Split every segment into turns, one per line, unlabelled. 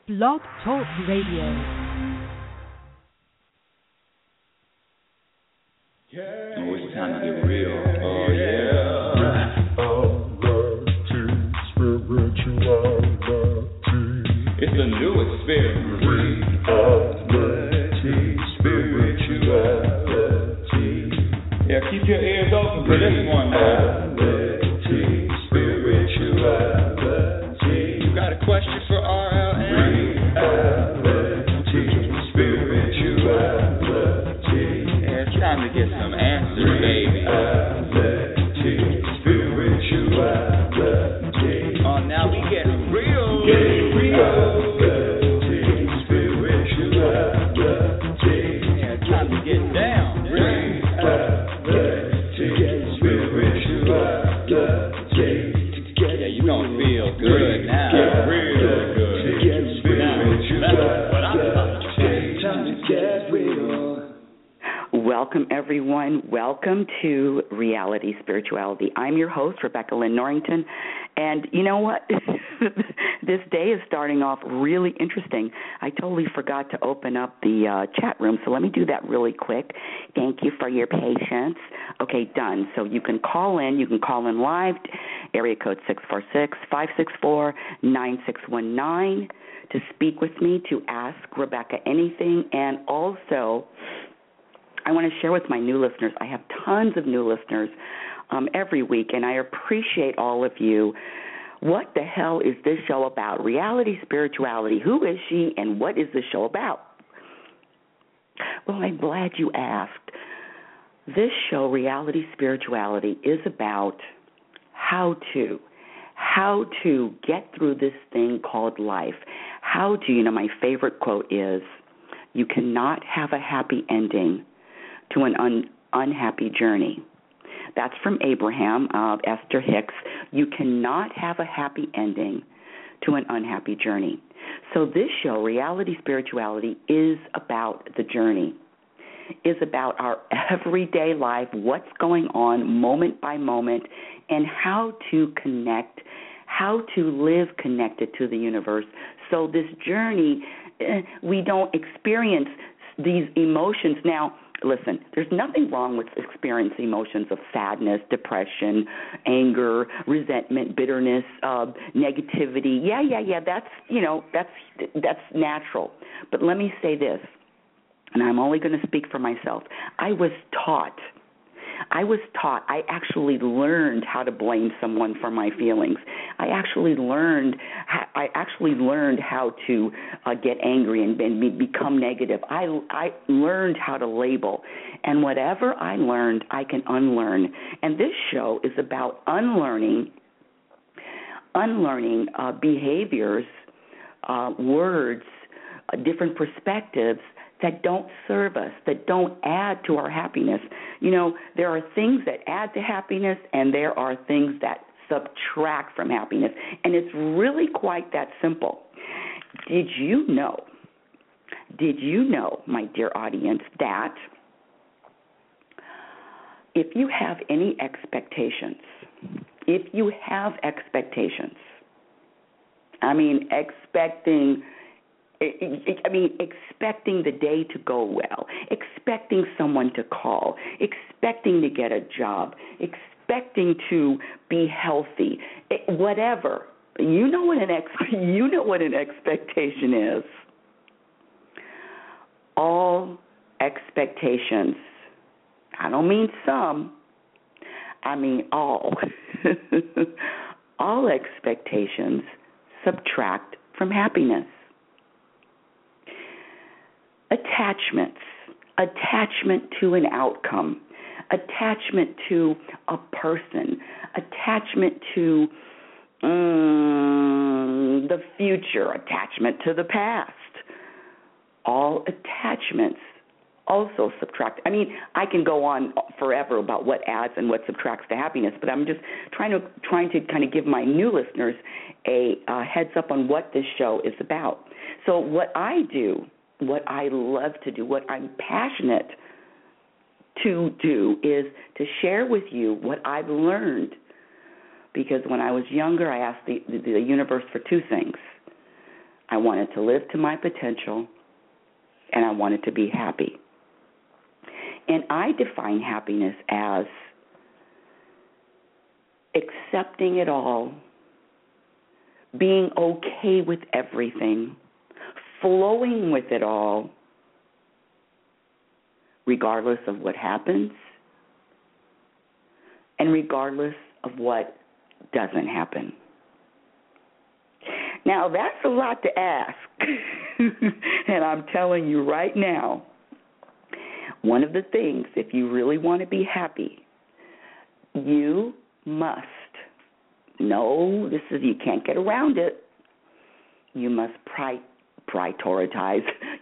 Blog Talk Radio.
Oh, it's time to get real. Oh, yeah. It's a new experience. Yeah, keep your ears open for this one, man. You got a question for RLN? Yeah, it's time to get some answers, baby. Oh, now we get real. Yeah, it's time to get down. Yeah, you gonna feel good now. Real good. Now, that's what I'm talking about. Time to get real.
Welcome, everyone. Welcome to Reality Spirituality. I'm your host, Rebecca Lynn Norrington. And you know what? This day is starting off really interesting. I totally forgot to open up the chat room, so let me do that really quick. Thank you for your patience. Okay, done. So you can call in. You can call in live, area code 646-564-9619 to speak with me, to ask Rebecca anything. And also, I want to share with my new listeners. I have tons of new listeners every week, and I appreciate all of you. What the hell is this show about? Reality Spirituality. Who is she, and what is this show about? Well, I'm glad you asked. This show, Reality Spirituality, is about how to get through this thing called life. How to, my favorite quote is, you cannot have a happy ending to an unhappy journey. That's from Abraham, Esther Hicks. You cannot have a happy ending to an unhappy journey. So this show, Reality Spirituality, is about the journey, is about our everyday life, what's going on moment by moment, and how to connect, how to live connected to the universe. So this journey, we don't experience these emotions. Now, listen, there's nothing wrong with experiencing emotions of sadness, depression, anger, resentment, bitterness, negativity. Yeah. That's natural. But let me say this, and I'm only going to speak for myself. I was taught. I actually learned how to blame someone for my feelings. I actually learned how to get angry and become negative. I learned how to label. And whatever I learned, I can unlearn. And this show is about unlearning behaviors, words, different perspectives that don't serve us, that don't add to our happiness. There are things that add to happiness, and there are things that subtract from happiness. And it's really quite that simple. Did you know, my dear audience, that if you have any expectations, expecting the day to go well, expecting someone to call, expecting to get a job, expecting to be healthy, whatever. You know what an expectation is. All expectations, I don't mean some, I mean all. All expectations subtract from happiness. Attachment to an outcome, attachment to a person, attachment to the future, attachment to the past. All attachments also subtract. I can go on forever about what adds and what subtracts to happiness, but I'm just trying to kind of give my new listeners a heads up on what this show is about. So what I do, what I love to do, what I'm passionate to do is to share with you what I've learned. Because when I was younger, I asked the universe for two things. I wanted to live to my potential, and I wanted to be happy. And I define happiness as accepting it all, being okay with everything, flowing with it all, regardless of what happens and regardless of what doesn't happen. Now, that's a lot to ask, and I'm telling you right now, one of the things, if you really want to be happy, you must, you can't get around it, you must prioritize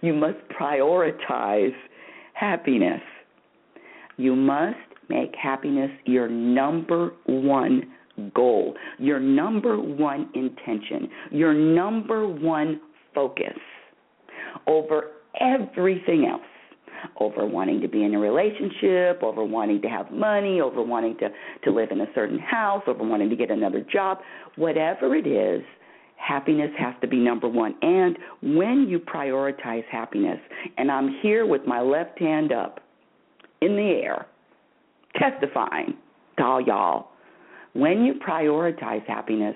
happiness. You must make happiness your number one goal, your number one intention, your number one focus over everything else, over wanting to be in a relationship, over wanting to have money, over wanting to live in a certain house, over wanting to get another job. Whatever it is, happiness has to be number one. And when you prioritize happiness, and I'm here with my left hand up in the air, testifying to all y'all, when you prioritize happiness,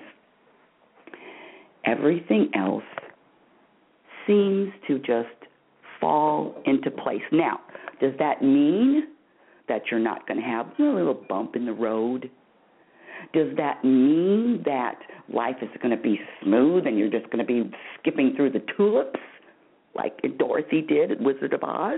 everything else seems to just fall into place. Now, does that mean that you're not going to have a little bump in the road? Does that mean that life is going to be smooth and you're just going to be skipping through the tulips like Dorothy did at Wizard of Oz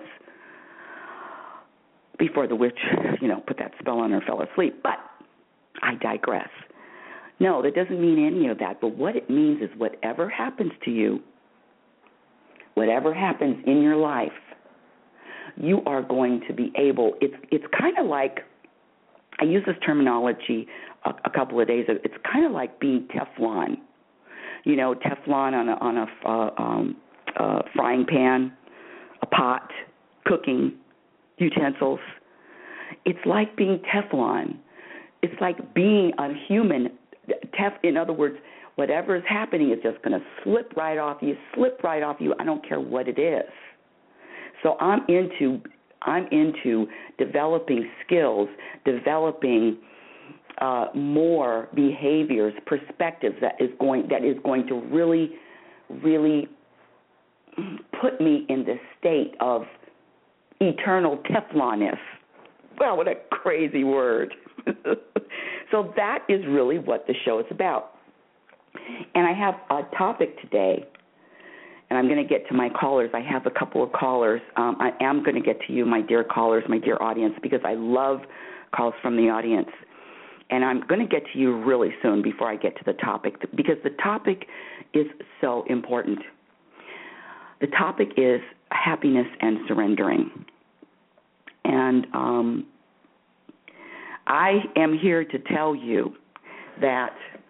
before the witch, put that spell on her, fell asleep? But I digress. No, that doesn't mean any of that. But what it means is whatever happens to you, whatever happens in your life, you are going to be able, it's kind of like, I used this terminology a couple of days ago, it's kind of like being Teflon. Teflon on a frying pan, a pot, cooking utensils. It's like being Teflon. It's like being a human. In other words, whatever is happening is just going to slip right off you. I don't care what it is. So I'm into developing skills, developing more behaviors, perspectives that is going to really, really put me in the state of eternal Teflonness. Wow, what a crazy word. So that is really what the show is about. And I have a topic today, and I'm going to get to my callers. I have a couple of callers. I am going to get to you, my dear callers, my dear audience, because I love calls from the audience. And I'm going to get to you really soon before I get to the topic, because the topic is so important. The topic is happiness and surrendering. And I am here to tell you that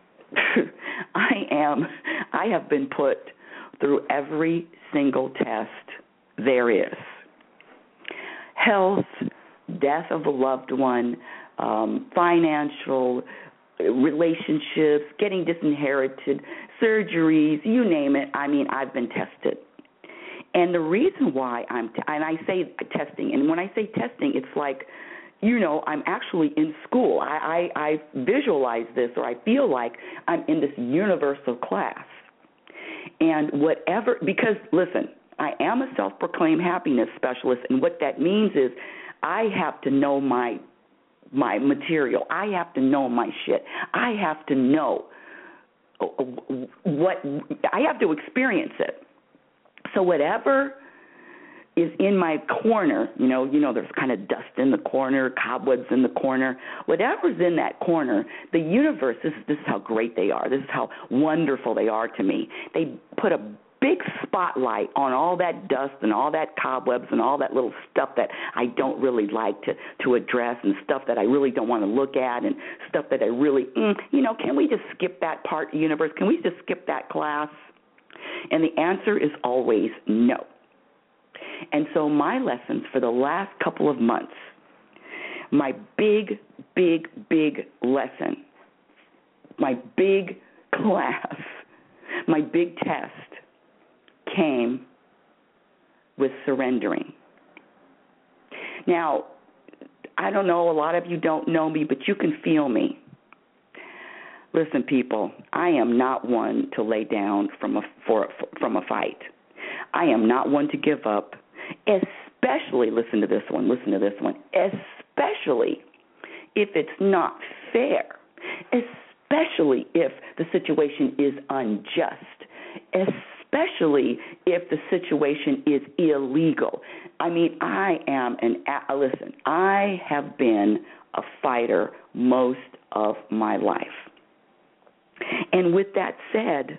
I have been put through every single test there is. Health, death of a loved one, financial, relationships, getting disinherited, surgeries, you name it. I've been tested. And the reason why and I say testing, and when I say testing, it's like, I'm actually in school. I visualize this, or I feel like I'm in this universal class. And because listen, I am a self-proclaimed happiness specialist, and what that means is I have to know my material. I have to know my shit. I have to know I have to experience it. So whatever is in my corner, there's kind of dust in the corner, cobwebs in the corner, whatever's in that corner, the universe, this is how great they are. This is how wonderful they are to me. They put a big spotlight on all that dust and all that cobwebs and all that little stuff that I don't really like to address, and stuff that I really don't want to look at, and stuff that I really, can we just skip that part, universe? Can we just skip that class? And the answer is always no. And so my lessons for the last couple of months, my big, big, big lesson, my big class, my big test came with surrendering. Now, I don't know, a lot of you don't know me, but you can feel me. Listen, people, I am not one to lay down from a fight. I am not one to give up, especially, listen to this one, especially if it's not fair, especially if the situation is unjust, especially if the situation is illegal. I mean, I have been a fighter most of my life. And with that said,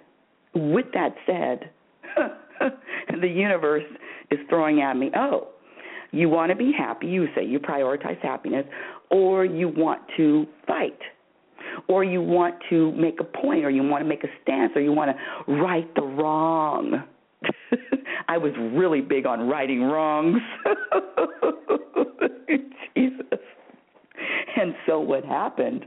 the universe is throwing at me, oh, you want to be happy, you say you prioritize happiness, or you want to fight, or you want to make a point, or you want to make a stance, or you want to right the wrong. I was really big on righting wrongs. Jesus. And so what happened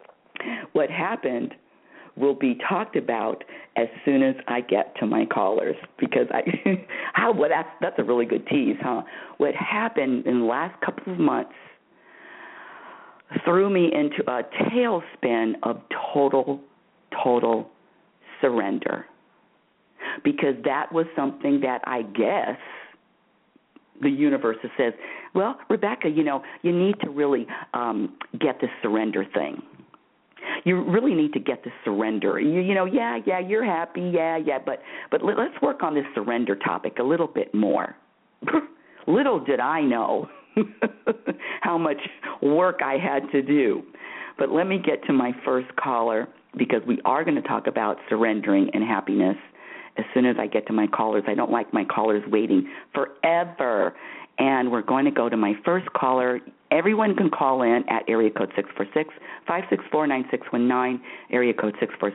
will be talked about as soon as I get to my callers, because that's a really good tease, huh? What happened in the last couple of months threw me into a tailspin of total surrender, because that was something that I guess the universe says, well, Rebecca, you need to really get this surrender thing. You really need to get the surrender. You're happy, but let's work on this surrender topic a little bit more. Little did I know how much work I had to do. But let me get to my first caller, because we are going to talk about surrendering and happiness as soon as I get to my callers. I don't like my callers waiting forever. And we're going to go to my first caller. Everyone can call in at area code 646-564-9619, area code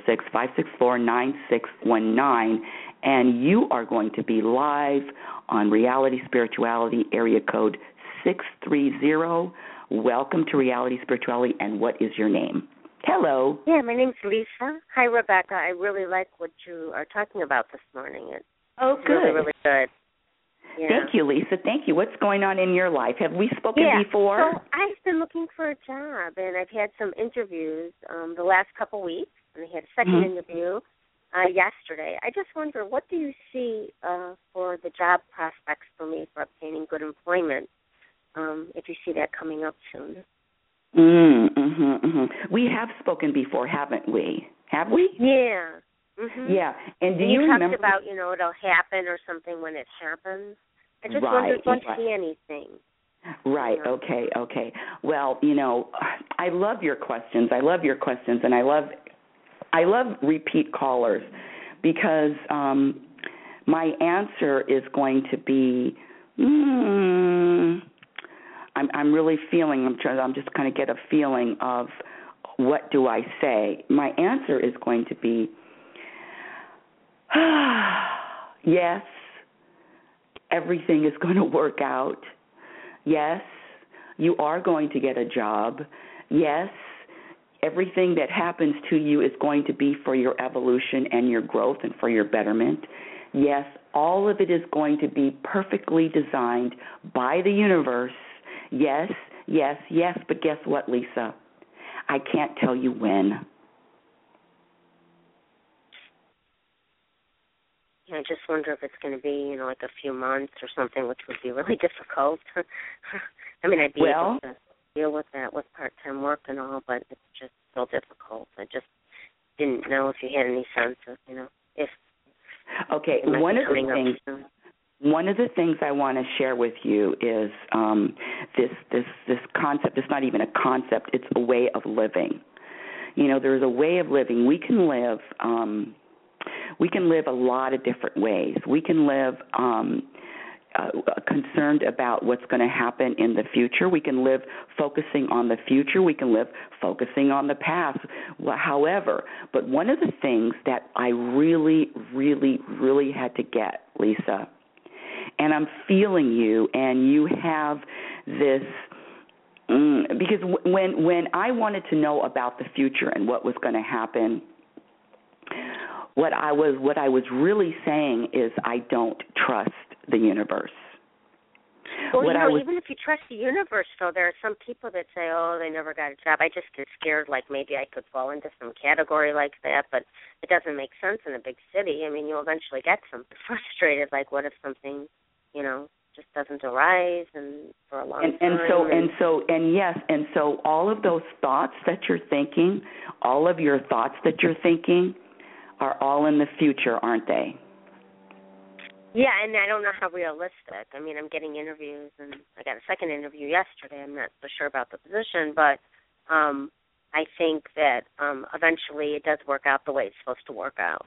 646-564-9619, and you are going to be live on Reality Spirituality, area code 630. Welcome to Reality Spirituality, and what is your name? Hello.
Yeah, my name's Lisa. Hi, Rebecca. I really like what you are talking about this morning. It's
good.
Really, really good. Yeah.
Thank you, Lisa. Thank you. What's going on in your life? Have we spoken before?
So I've been looking for a job, and I've had some interviews the last couple weeks, and I had a second interview yesterday. I just wonder, what do you see for the job prospects for me for obtaining good employment, if you see that coming up soon?
We have spoken before, haven't we? Have we?
Yeah. Mm-hmm.
Yeah, and do
you
remember?
talked about, it'll happen or something when it happens. I just wondered if you see anything.
Right. Okay. Well, I love your questions. And I love repeat callers, because my answer is going to be. I'm really feeling. I'm just kind of get a feeling of what do I say. My answer is going to be. Yes, everything is going to work out. Yes, you are going to get a job. Yes, everything that happens to you is going to be for your evolution and your growth and for your betterment. Yes, all of it is going to be perfectly designed by the universe. Yes, but guess what, Lisa? I can't tell you when.
I just wonder if it's going to be, like a few months or something, which would be really difficult. I mean, I'd be able to deal with that with part-time work and all, but it's just so difficult. I just didn't know if you had any sense of, if.
Okay, one of the things I want to share with you is this concept. It's not even a concept; it's a way of living. There's a way of living. We can live. We can live a lot of different ways. We can live concerned about what's going to happen in the future. We can live focusing on the future. We can live focusing on the past. However, but one of the things that I really, really, really had to get, Lisa, and I'm feeling you, and you have this, because when I wanted to know about the future and what was going to happen, what I was really saying is I don't trust the universe.
Well, even if you trust the universe, though, there are some people that say, oh, they never got a job. I just get scared, like maybe I could fall into some category like that, but it doesn't make sense in a big city. I mean, you'll eventually get something frustrated, like what if something, just doesn't arise and for a long time. So all of those thoughts that you're thinking, all of your thoughts that you're thinking are all in the future, aren't they? Yeah, and I don't know how realistic. I mean, I'm getting interviews, and I got a second interview yesterday. I'm not so sure about the position, but I think that eventually it does work out the way it's supposed to work out.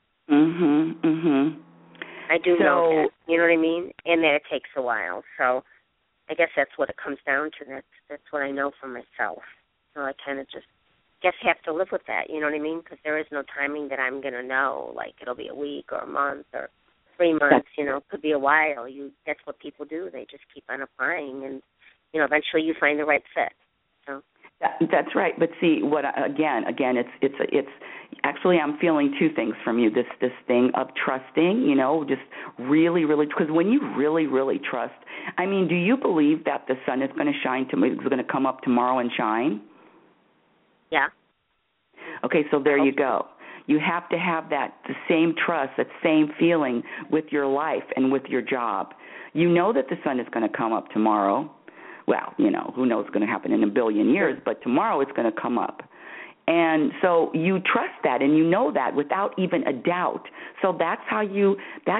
I do know that, you know what I mean? And that it takes a while. So I guess that's what it comes down to. That's what I know for myself. So I kind of just have to live with that, you know what I mean? Because there is no timing that I'm going to know, like it'll be a week or a month or 3 months, could be a while. That's what people do. They just keep on applying, and, eventually you find the right fit. So that's right. But see, again, it's actually I'm feeling two things from you. This thing of trusting, just really, really, because when you really, really trust, I mean, do you believe that the sun is going to shine is going to come up tomorrow and shine? Yeah. Okay, so there you go. You have to have the same trust, that same feeling with your life and with your job. You know that the sun is going to come up tomorrow. Well, who knows what's going to happen in a billion years, but tomorrow it's going to come up. And so you trust that, and you know that without even a doubt. So that's how you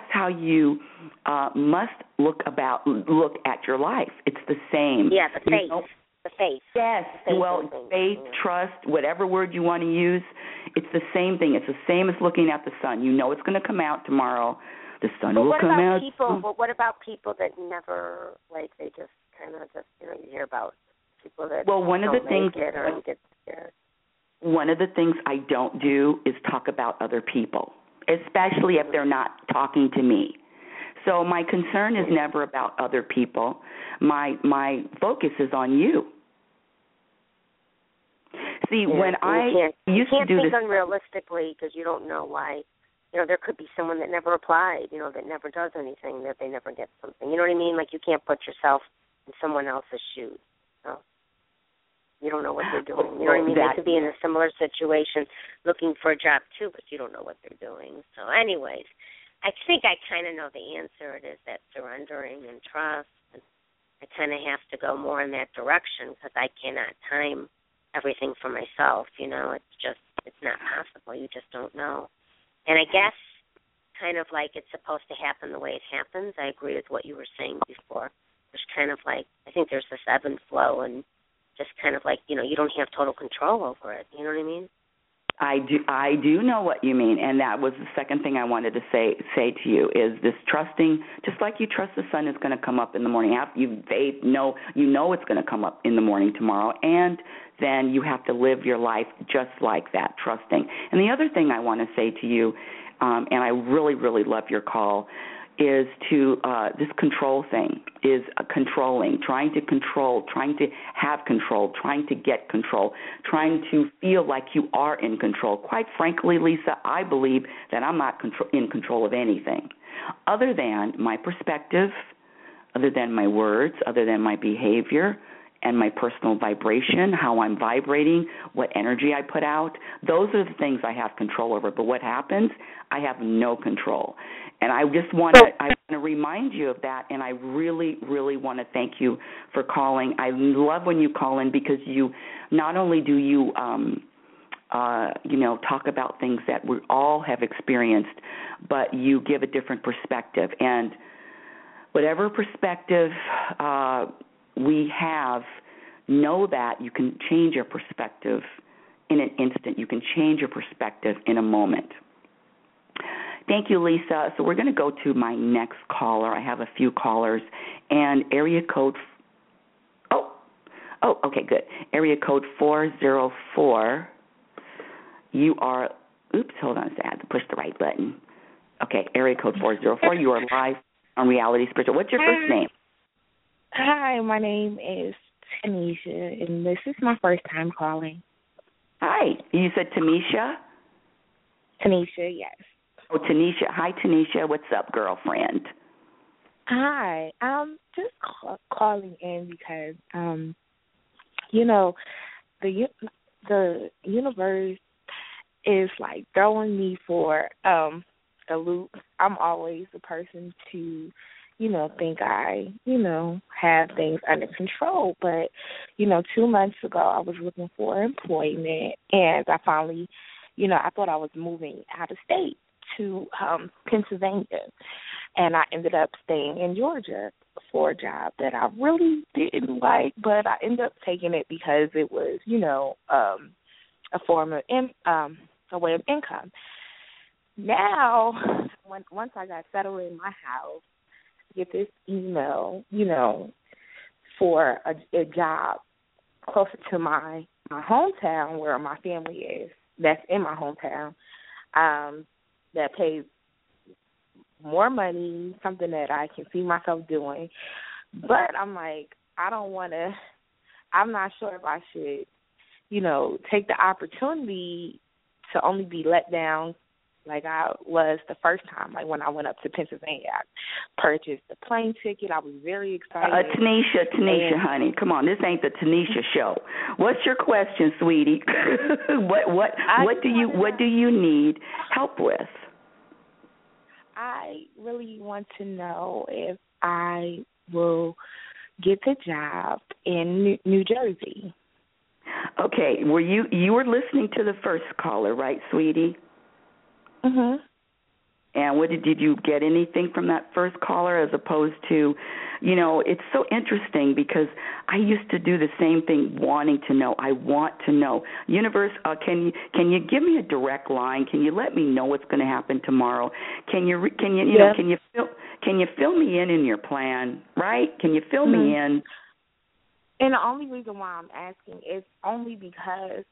must look at your life. It's the same. Yeah, the faith. The faith. Yes. Faith, trust, whatever word you want to use, it's the same thing. It's the same as looking at the sun. You know it's going to come out tomorrow. The sun will come out. What about people that never, they just kind of you hear about people that one of the things get scared. One of the things I don't do is talk about other people, especially if they're not talking to me. So my concern is never about other people. My focus is on you. See, when I used to do this, you can't think unrealistically because you don't know why. There could be someone that never applied, that never does anything, that they never get something. You know what I mean? Like you can't put yourself in someone else's shoes. So you don't know what they're doing. You know what I mean? They could be in a similar situation looking for a job too, but you don't know what they're doing. So anyways, I think I kind of know the answer. It is that surrendering and trust. And I kind of have to go more in that direction because I cannot time everything for myself. It's not possible. You just don't know. And I guess kind of like it's supposed to happen the way it happens. I agree with what you were saying before. There's kind of like, I think there's this ebb and flow and just kind of like, you don't have total control over it. You know what I mean? I do know what you mean, and that was the second thing I wanted to say to you is this trusting, just like you trust the sun is going to come up in the morning. You know it's going to come up in the morning tomorrow, and then you have to live your life just like that, trusting. And the other thing I want to say to you, and I really, really love your call, is to this control thing, is controlling, trying to control, trying to have control, trying to get control, trying to feel like you are in control. Quite frankly, Lisa, I believe that I'm not in control of anything other than my perspective, other than my words, other than my behavior and my personal vibration, how I'm vibrating, what energy I put out. Those are the things I have control over. But what happens, I have no control. And I just want to remind you of that, and I really, really want to thank you for calling. I love when you call in because you not only do you, talk about things that we all have experienced, but you give a different perspective. And whatever perspective we have, know that you can change your perspective in an instant. You can change your perspective in a moment. Thank you, Lisa. So we're going to go to my next caller. I have a few callers. And area code, okay, good. Area code 404. You are, hold on a second. I have to push the right button. Okay, area code 404. You are live on Reality Spiritual. What's your first name?
Hi, my name is Tanisha, and this is my first time calling.
Hi. You said Tamisha?
Tanisha, yes.
Oh, Tanisha. Hi, Tanisha. What's up, girlfriend?
Hi. I'm just calling in because, you know, the universe is like throwing me for a loop. I'm always the person to, think I, have things under control. But, 2 months ago I was looking for employment, and I finally, I thought I was moving out of state to Pennsylvania, and I ended up staying in Georgia for a job that I really didn't like, but I ended up taking it because it was, a form of a way of income. Now, once I got settled in my house, I get this email, for a job closer to my hometown where my family is. That's in my hometown. That pays more money, something that I can see myself doing. But I'm like, I'm not sure if I should, take the opportunity to only be let down like I was the first time, like when I went up to Pennsylvania. I purchased the plane ticket. I was very excited.
Tanisha, honey, come on. This ain't the Tanisha show. What's your question, sweetie? What do you need help with?
I really want to know if I will get the job in New Jersey.
Okay, you were listening to the first caller, right, sweetie?
Mhm.
And did you get anything from that first caller as opposed to, it's so interesting because I used to do the same thing, wanting to know. I want to know. Universe, can you give me a direct line? Can you let me know what's going to happen tomorrow? Can you fill me in your plan, right? Can you fill me in?
And the only reason why I'm asking is only because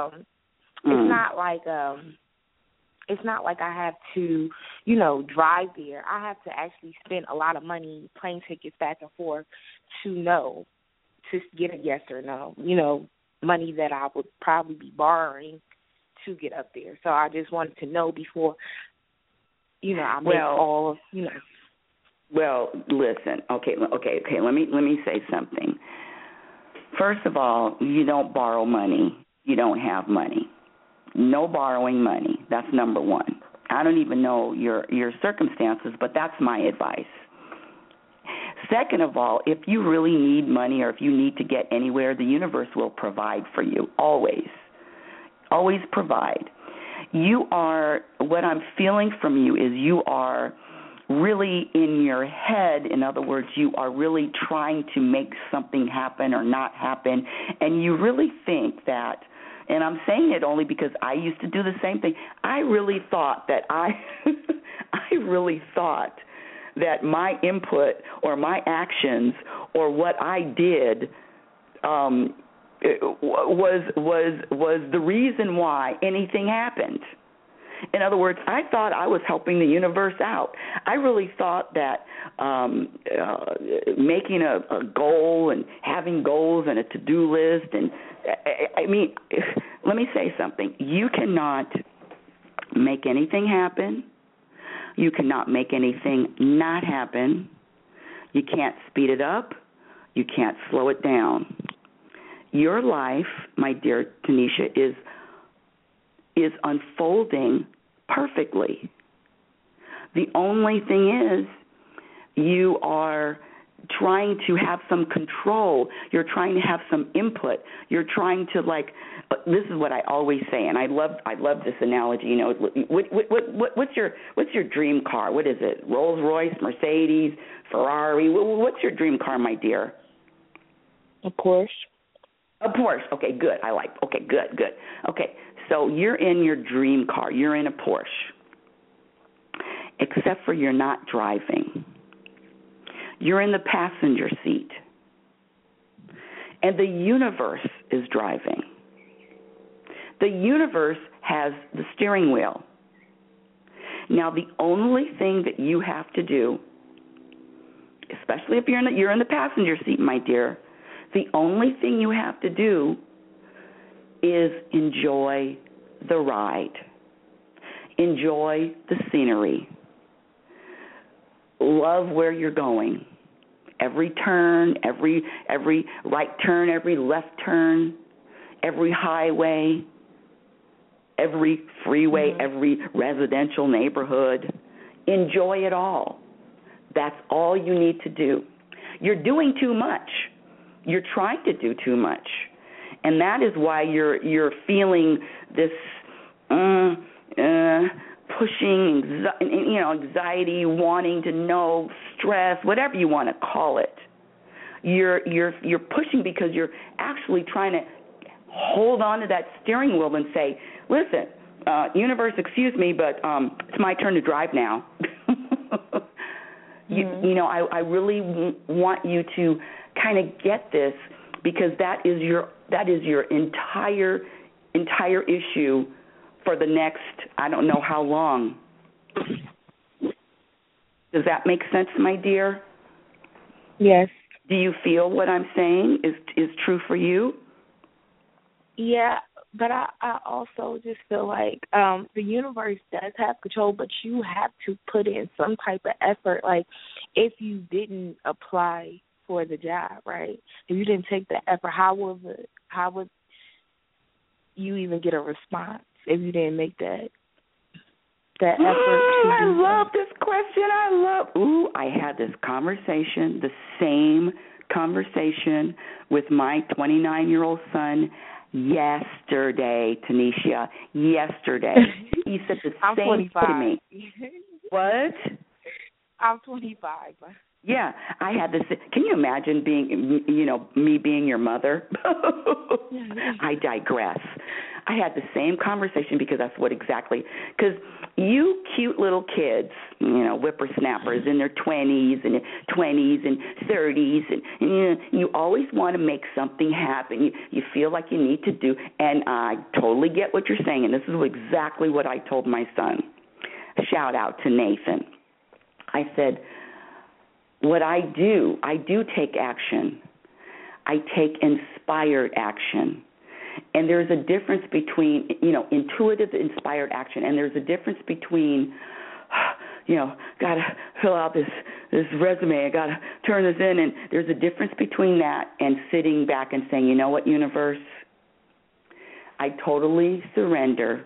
it's not like I have to, drive there. I have to actually spend a lot of money, plane tickets back and forth to get a yes or no, money that I would probably be borrowing to get up there. So I just wanted to know before, I make all of,
Well, listen, okay, let me say something. First of all, you don't borrow money. You don't have money. No borrowing money. That's number one. I don't even know your circumstances, but that's my advice. Second of all, if you really need money or if you need to get anywhere, the universe will provide for you, always. Always provide. What I'm feeling from you is you are really in your head. In other words, you are really trying to make something happen or not happen, and you really think that, and I'm saying it only because I used to do the same thing. I really thought that that my input or my actions or what I did was the reason why anything happened. In other words, I thought I was helping the universe out. I really thought that making a goal and having goals and a to-do list, and I mean, let me say something. You cannot make anything happen. You cannot make anything not happen. You can't speed it up. You can't slow it down. Your life, my dear Tanisha, is unfolding perfectly. The only thing is you are trying to have some control. You're trying to have some input. You're trying to this is what I always say, and I love this analogy. What's your dream car? What is it? Rolls Royce, Mercedes, Ferrari? What's your dream car, my dear?
A Porsche.
A Porsche. Okay, good. Okay, good. Okay, so you're in your dream car. You're in a Porsche, except for you're not driving. You're in the passenger seat, and the universe is driving. The universe has the steering wheel. Now, the only thing that you have to do, especially if you're in the passenger seat, my dear, the only thing you have to do is enjoy the ride. Enjoy the scenery. Love where you're going. Every turn, every right turn, every left turn, every highway, every freeway, every residential neighborhood. Enjoy it all. That's all you need to do. You're doing too much. You're trying to do too much. And that is why you're feeling this pushing, anxiety, wanting to know, stress, whatever you want to call it. You're pushing because you're actually trying to hold on to that steering wheel and say, listen, universe, excuse me, but it's my turn to drive now. I really want you to kind of get this, because that is your entire issue for the next, I don't know how long. Does that make sense, my dear?
Yes.
Do you feel what I'm saying is true for you?
Yeah, but I also just feel like the universe does have control, but you have to put in some type of effort. Like, if you didn't apply for the job, right? If you didn't take the effort, how would you even get a response if you didn't make that effort?
I love this question. I had this conversation, the same conversation with my 29-year-old son yesterday, Tanisha. Yesterday. He said the same
25.
to me. What?
I'm 25.
Yeah, I had this. Can you imagine being, me being your mother? I digress. I had the same conversation because that's because you cute little kids, whippersnappers in their 20s and 30s, and you always want to make something happen. You feel like you need to do, and I totally get what you're saying, and this is exactly what I told my son. Shout out to Nathan. I said, what I do take action. I take inspired action. And there's a difference between, intuitive, inspired action, and there's a difference between, got to fill out this resume, I got to turn this in, and there's a difference between that and sitting back and saying, you know what, universe, I totally surrender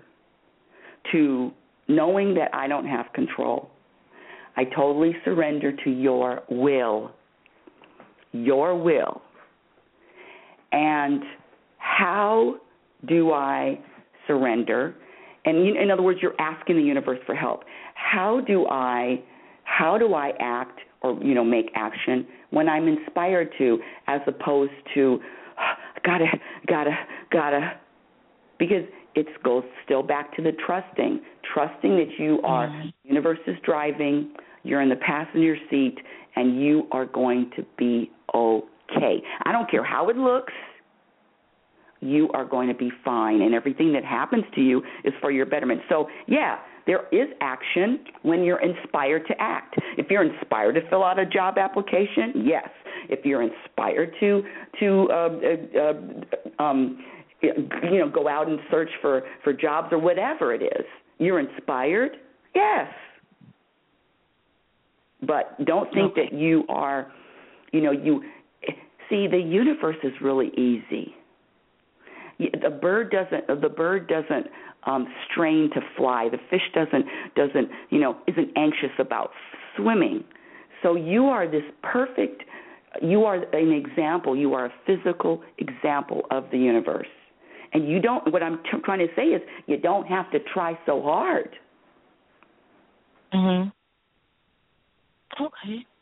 to knowing that I don't have control. I totally surrender to your will. Your will. And how do I surrender? And in other words, you're asking the universe for help. How do I act or make action when I'm inspired to, as opposed to gotta, because it goes still back to the trusting that you are. The universe is driving, you're in the passenger seat, and you are going to be okay. I don't care how it looks. You are going to be fine, and everything that happens to you is for your betterment. So, yeah, there is action when you're inspired to act. If you're inspired to fill out a job application, yes. If you're inspired to go out and search for jobs or whatever it is, you're inspired, yes. But don't think that you are, see, the universe is really easy. The bird doesn't strain to fly. The fish doesn't isn't anxious about swimming. So you are this perfect. You are an example. You are a physical example of the universe. And you don't. What I'm trying to say is, you don't have to try so hard.
Mhm. Okay.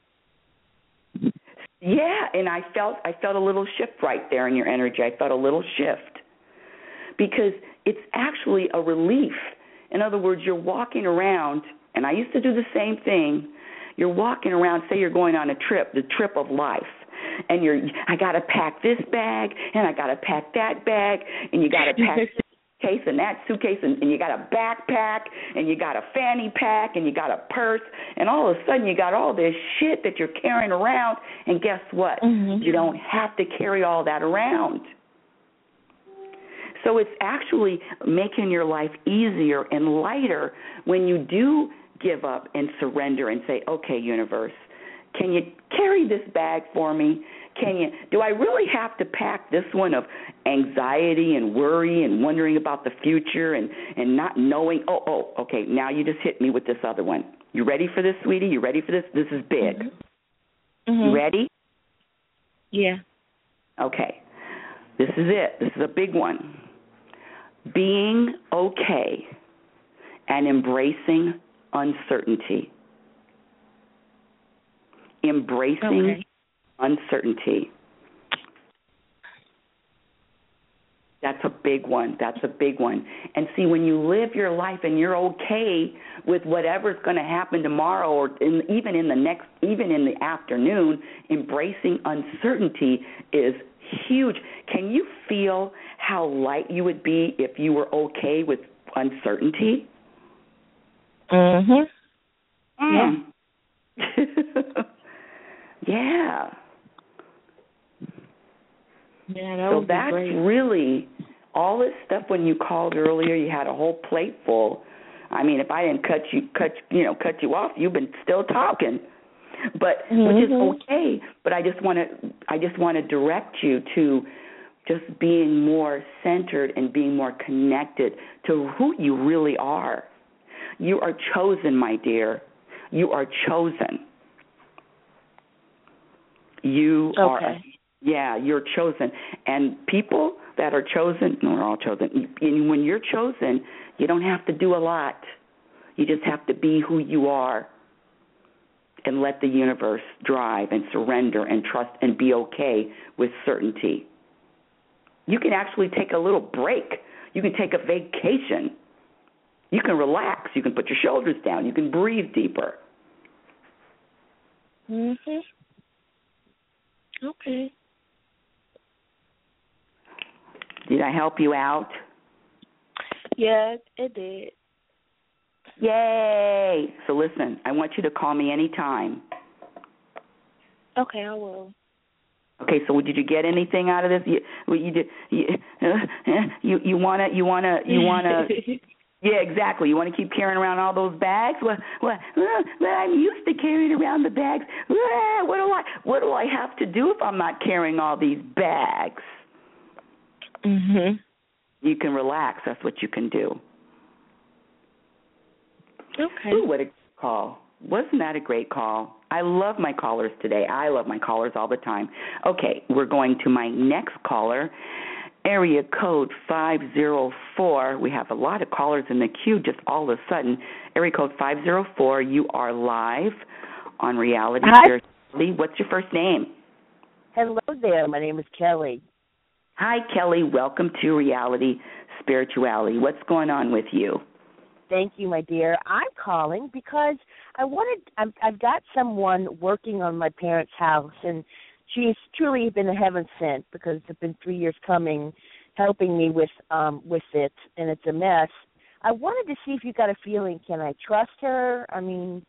Yeah, and I felt a little shift right there in your energy. I felt a little shift. Because it's actually a relief. In other words, you're walking around, and I used to do the same thing. You're walking around, say you're going on a trip, the trip of life, and I got to pack this bag, and I got to pack that bag, and you got to pack this suitcase and that suitcase, and you got a backpack, and you got a fanny pack, and you got a purse, and all of a sudden you got all this shit that you're carrying around, and guess what? You don't have to carry all that around. So it's actually making your life easier and lighter when you do give up and surrender and say, okay, universe, can you carry this bag for me? Do I really have to pack this one of anxiety and worry and wondering about the future and not knowing, okay, now you just hit me with this other one. You ready for this, sweetie? You ready for this? This is big.
Mm-hmm.
You ready?
Yeah.
Okay. This is it. This is a big one. Being okay and embracing uncertainty. Embracing uncertainty. That's a big one. That's a big one. And see, when you live your life and you're okay with whatever's going to happen tomorrow, or even in the afternoon, embracing uncertainty is huge. Can you feel how light you would be if you were okay with uncertainty?
Mhm.
Yeah. Yeah.
Yeah, that
so
would be
that's
great.
really all this stuff. When you called earlier, you had a whole plate full. I mean, if I didn't cut you off, you've been still talking. But which is okay. But I just want to direct you to just being more centered and being more connected to who you really are. You are chosen, my dear. You are chosen. You are. Yeah, you're chosen. And people that are chosen, we're all chosen. And when you're chosen, you don't have to do a lot. You just have to be who you are and let the universe drive and surrender and trust and be okay with certainty. You can actually take a little break. You can take a vacation. You can relax. You can put your shoulders down. You can breathe deeper.
Mhm. Okay.
Did I help you out?
Yeah, it did.
Yay! So listen, I want you to call me anytime.
Okay, I will.
Okay, so did you get anything out of this? You wanna. Yeah, exactly. You want to keep carrying around all those bags? Well, I'm used to carrying around the bags. What do I have to do if I'm not carrying all these bags?
Mhm.
You can relax. That's what you can do.
Okay.
Ooh, what a call. Wasn't that a great call? I love my callers today. I love my callers all the time. Okay, we're going to my next caller, area code 504. We have a lot of callers in the queue just all of a sudden. Area code 504, you are live on Reality Spirituality. What's your first name?
Hello there. My name is Kelly.
Hi, Kelly. Welcome to Reality Spirituality. What's going on with you?
Thank you, my dear. I'm calling because I've got someone working on my parents' house, and she's truly been a heaven sent because it's been 3 years coming, helping me with it, and it's a mess. I wanted to see if you got a feeling. Can I trust her? I mean,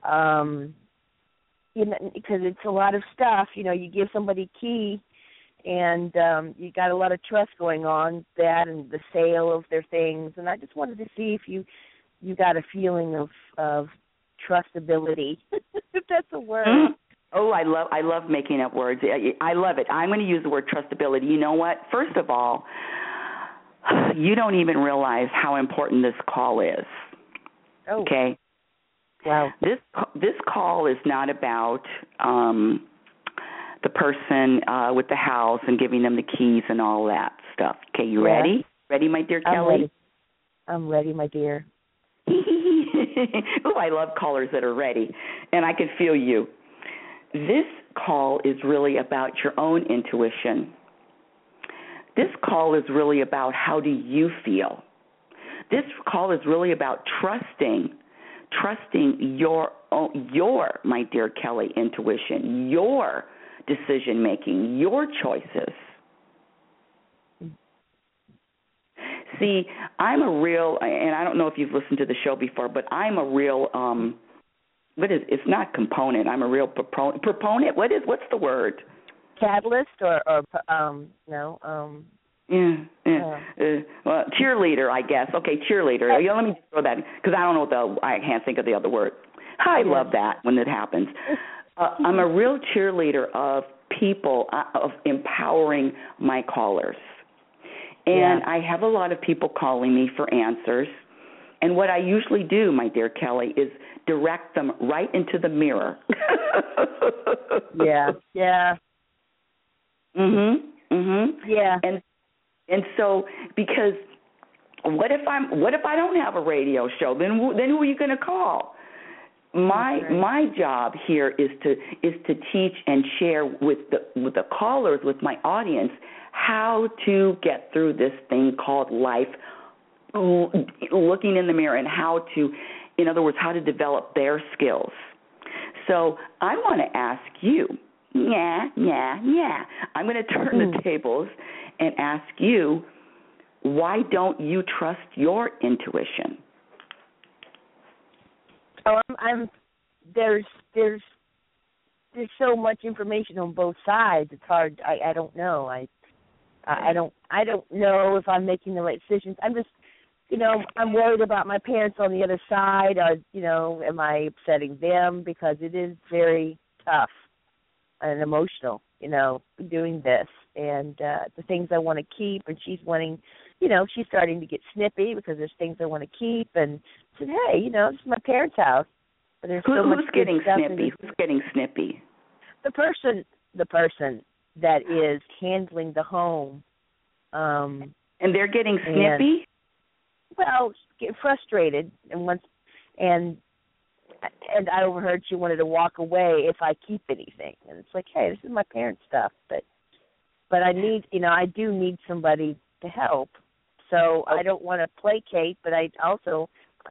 because it's a lot of stuff. You give somebody a key, and you got a lot of trust going on, that and the sale of their things. And I just wanted to see if you got a feeling of trustability, if that's a word.
Mm. Oh, I love making up words. I love it. I'm going to use the word trustability. You know what? First of all, you don't even realize how important this call is.
Oh.
Okay?
Wow.
This call is not about the person with the house and giving them the keys and all that stuff. Okay, you ready? Ready, my dear Kelly?
I'm ready, my dear.
Oh, I love callers that are ready, and I can feel you. This call is really about your own intuition. This call is really about how do you feel. This call is really about trusting your, my dear Kelly, intuition, your decision-making, your choices. See, I'm a real, and I don't know if you've listened to the show before, but I'm a real, it's not component. I'm a real proponent. What's the word?
Catalyst or no.
Well, cheerleader, I guess. Okay, cheerleader. Yeah, let me just throw that because I don't know I can't think of the other word. I love that when it happens. I'm a real cheerleader of people, of empowering my callers. And I have a lot of people calling me for answers. And what I usually do, my dear Kelly, is direct them right into the mirror.
Yeah.
Yeah. And so, because what if I don't have a radio show? Then who are you going to call? My job here is to teach and share with the callers, with my audience, how to get through this thing called life, looking in the mirror, and how to, in other words, how to develop their skills. So I want to ask you, I'm going to turn the tables and ask you, why don't you trust your intuition?
There's so much information on both sides. It's hard. I don't know. I don't know if I'm making the right decisions. I'm just, I'm worried about my parents on the other side. Am I upsetting them? Because it is very tough and emotional, doing this. And the things I want to keep, and she's wanting, she's starting to get snippy because there's things I want to keep. And I said, hey, this is my parents' house. But there's so much
Who's getting snippy? Who's getting snippy?
The person that is handling the home.
And they're getting snippy?
Well, get frustrated, and I overheard she wanted to walk away if I keep anything, and it's like, hey, this is my parents' stuff, but I need, I do need somebody to help, so I don't want to placate, but I also,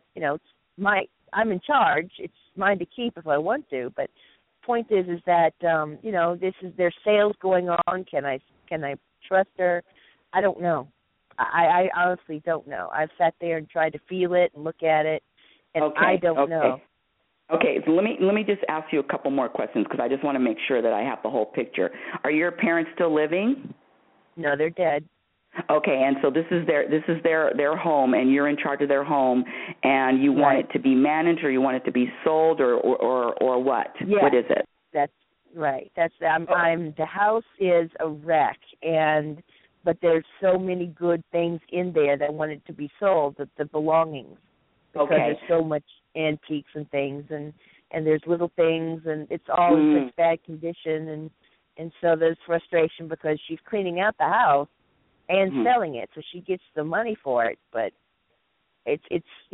I'm in charge. It's mine to keep if I want to, but the point is that there's sales going on. Can I trust her? I don't know. I honestly don't know. I've sat there and tried to feel it and look at it, and I don't know.
Okay, so let me just ask you a couple more questions because I just want to make sure that I have the whole picture. Are your parents still living?
No, they're dead.
Okay, and so this is their home, and you're in charge of their home, and you want it to be managed, or you want it to be sold, or what?
Yeah.
What is it?
That's right. I'm the house is a wreck, but there's so many good things in there that want it to be sold, the belongings, because there's so much antiques and things, and there's little things, and it's all in such bad condition, and so there's frustration because she's cleaning out the house and selling it, so she gets the money for it, but it's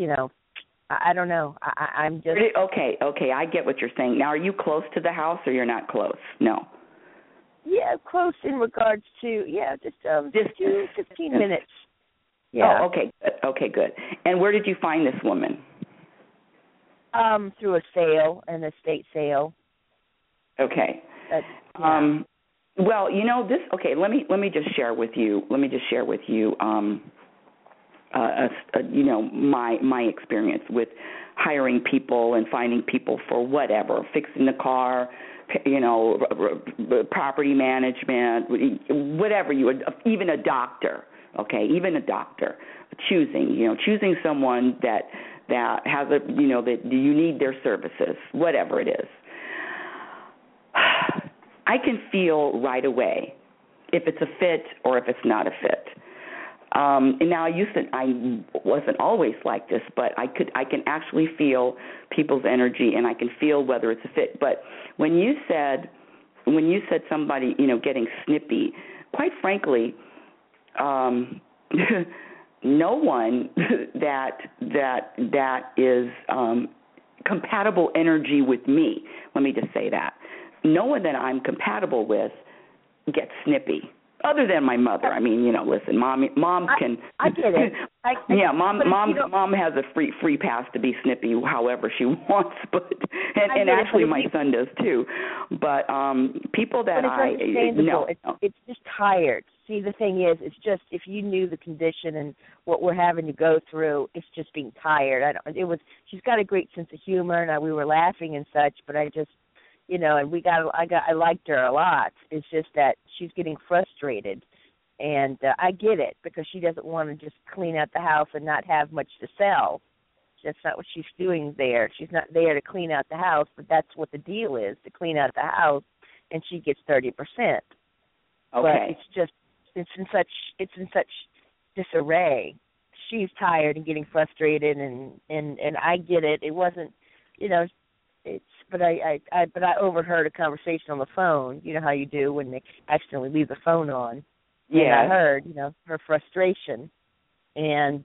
I don't know. I'm just
okay. I get what you're saying. Now, are you close to the house, or you're not close? No.
Yeah, close in regards to just 15 minutes. Yeah.
Oh, okay, good. And where did you find this woman?
Through an estate sale.
Okay. Well, this. Okay, let me just share with you. My experience with hiring people and finding people for whatever, fixing the car, property management, whatever even a doctor. Okay, even a doctor, choosing someone that has that you need their services, whatever it is. I can feel right away if it's a fit or if it's not a fit. And now I wasn't always like this, but I can actually feel people's energy, and I can feel whether it's a fit. But when you said somebody, getting snippy, quite frankly, no one that is compatible energy with me. Let me just say that. No one that I'm compatible with gets snippy, other than my mother. I mean, listen, mom can.
I get it.
Mom has a free pass to be snippy however she wants, but and actually my son does too. But people that
it's just tired. See, the thing is, it's just if you knew the condition and what we're having to go through, it's just being tired. She's got a great sense of humor, and we were laughing and such, but I just. And I liked her a lot. It's just that she's getting frustrated, And I get it, because she doesn't want to just clean out the house and not have much to sell. That's not what she's doing there. She's not there to clean out the house, but that's what the deal is, to clean out the house, and she gets 30%.
Okay.
But it's in such disarray. She's tired and getting frustrated, and I get it. It wasn't, but I overheard a conversation on the phone. You know how you do when they accidentally leave the phone on.
Yeah.
And I heard, her frustration, and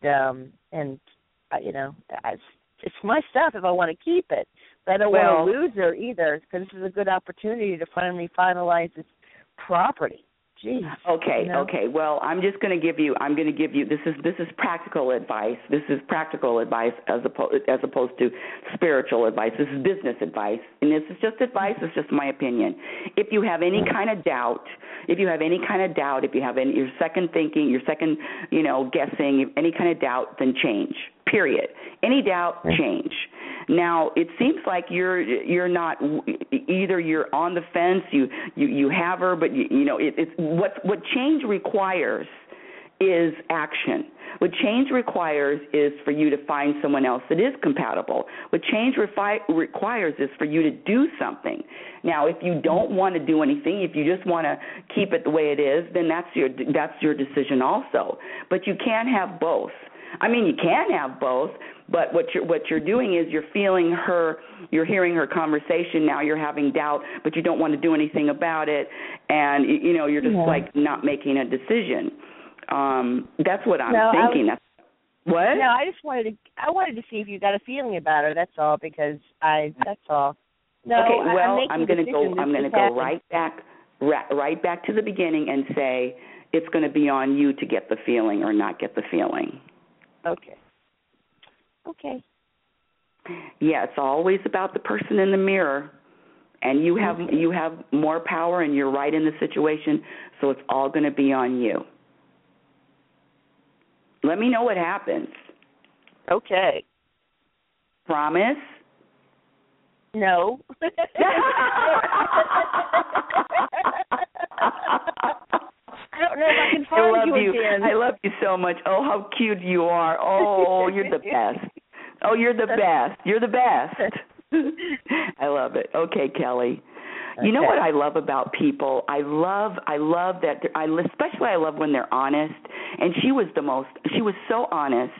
it's my stuff if I want to keep it. But I don't want to lose her either, because this is a good opportunity to finally finalize this property. Jeez.
Okay. Well, I'm going to give you this is practical advice. This is practical advice as opposed to spiritual advice. This is business advice. And this is just advice, it's just my opinion. If you have any kind of doubt, if you have any your second thinking, your second, guessing, any kind of doubt, then change. Period. Any doubt, change. Now, it seems like you're not, either you're on the fence, you have her, but it's what change requires is action. What change requires is for you to find someone else that is compatible. What change requires is for you to do something. Now, if you don't want to do anything, if you just want to keep it the way it is, then that's your decision also. But you can't have both. I mean, you can have both, but what you're doing is you're feeling her, you're hearing her conversation. Now you're having doubt, but you don't want to do anything about it, and you're just like not making a decision. That's what I'm thinking. What?
No, I wanted to see if you got a feeling about her. That's all, because that's all. No,
okay. Well, I'm going to go right back to the beginning and say it's going to be on you to get the feeling or not get the feeling.
Okay.
Yeah, it's always about the person in the mirror, and you have more power, and you're right in the situation, so it's all going to be on you. Let me know what happens.
Okay.
Promise?
No. I don't know if I can find you again.
I love you so much. Oh, how cute you are. Oh, you're the best. Oh, you're the best. You're the best. I love it. Okay, Kelly. Okay. You know what I love about people? I love that. Especially I love when they're honest. And she was so honest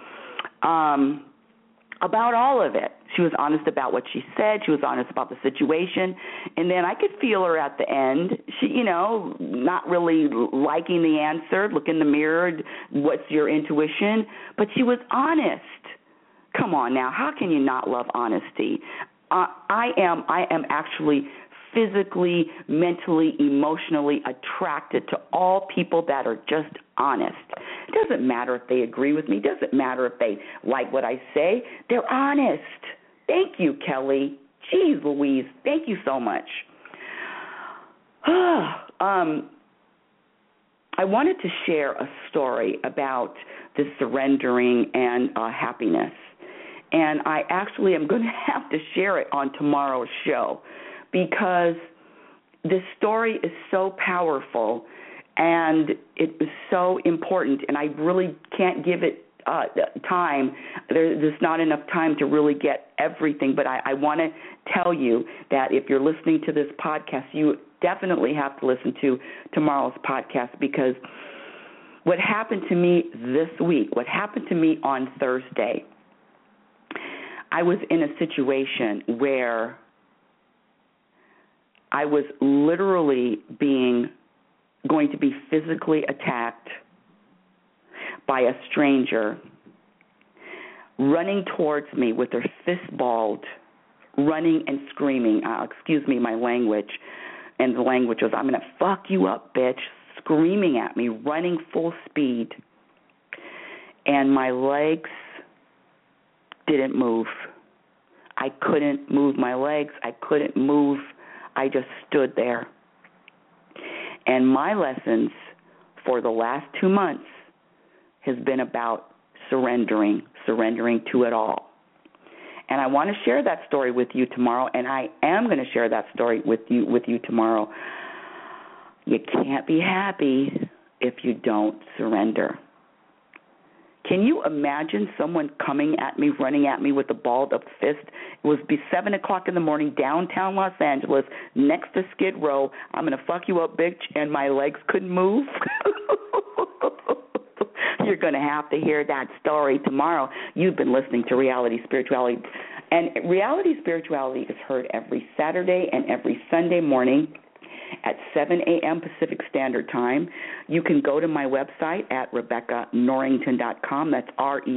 about all of it. She was honest about what she said. She was honest about the situation. And then I could feel her at the end. She, not really liking the answer. Look in the mirror. What's your intuition? But she was honest. Come on now. How can you not love honesty? I am actually physically, mentally, emotionally attracted to all people that are just honest. It doesn't matter if they agree with me. It doesn't matter if they like what I say. They're honest. Thank you, Kelly. Jeez Louise, thank you so much. I wanted to share a story about the surrendering and happiness. And I actually am going to have to share it on tomorrow's show, because this story is so powerful and it is so important, and I really can't give it time. There's not enough time to really get everything, but I want to tell you that if you're listening to this podcast, you definitely have to listen to tomorrow's podcast, because what happened to me this week, what happened to me on Thursday, I was in a situation where I was literally going to be physically attacked by a stranger running towards me with her fist balled, running and screaming. Excuse me, my language. And the language was, I'm going to fuck you up, bitch, screaming at me, running full speed. And my legs didn't move. I couldn't move my legs. I couldn't move. I just stood there. And my lessons for the last 2 months has been about surrendering to it all. And I want to share that story with you tomorrow, and I am going to share that story with you tomorrow. You can't be happy if you don't surrender. Can you imagine someone coming at me, running at me with a balled up fist? It was 7 o'clock in the morning, downtown Los Angeles, next to Skid Row. I'm going to fuck you up, bitch, and my legs couldn't move. You're going to have to hear that story tomorrow. You've been listening to Reality Spirituality. And Reality Spirituality is heard every Saturday and every Sunday morning at 7 a.m. Pacific Standard Time. You can go to my website at RebeccaNorrington.com. That's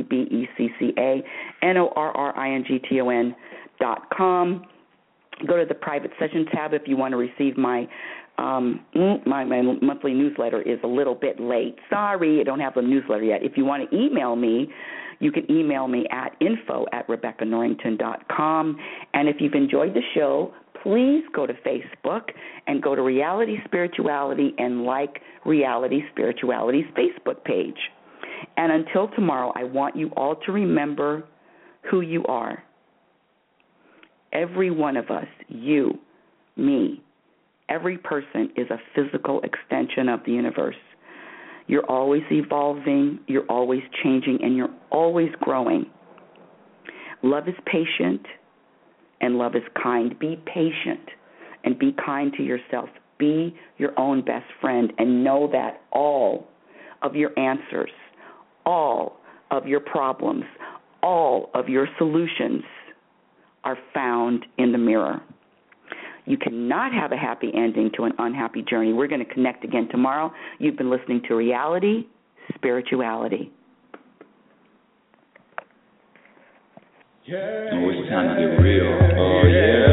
RebeccaNorrington.com. Go to the private session tab if you want to receive my my monthly newsletter is a little bit late. Sorry, I don't have the newsletter yet. If you want to email me, you can email me at info@RebeccaNorrington.com. And if you've enjoyed the show, please go to Facebook and go to Reality Spirituality and like Reality Spirituality's Facebook page. And until tomorrow, I want you all to remember who you are. Every one of us, you, me, every person is a physical extension of the universe. You're always evolving, you're always changing, and you're always growing. Love is patient, and love is kind. Be patient and be kind to yourself. Be your own best friend, and know that all of your answers, all of your problems, all of your solutions are found in the mirror. You cannot have a happy ending to an unhappy journey. We're going to connect again tomorrow. You've been listening to Reality Spirituality.
Oh, it's time to get real. Oh, yeah.